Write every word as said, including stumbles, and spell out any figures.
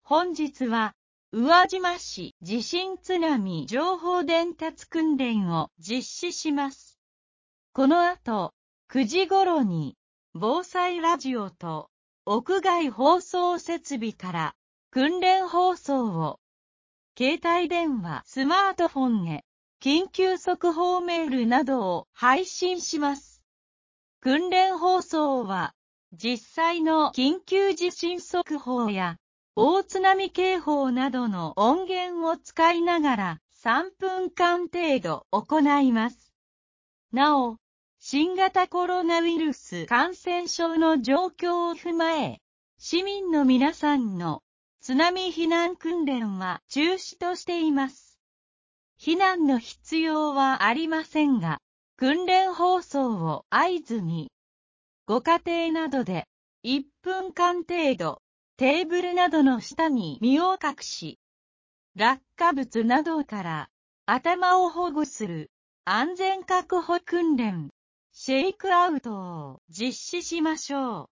本日は、宇和島市地震津波情報伝達訓練を実施します。この後、くじ頃に、防災ラジオと屋外放送設備から訓練放送を、携帯電話、スマートフォンへ、緊急速報メールなどを配信します。訓練放送は、実際の緊急地震速報や、大津波警報などの音源を使いながらさんぷんかん程度行います。なお、新型コロナウイルス感染症の状況を踏まえ、市民の皆さんの津波避難訓練は中止としています。避難の必要はありませんが、訓練放送を合図に、ご家庭などでいっぷんかん程度、テーブルなどの下に身を隠し、落下物などから頭を保護する安全確保訓練、シェイクアウトを実施しましょう。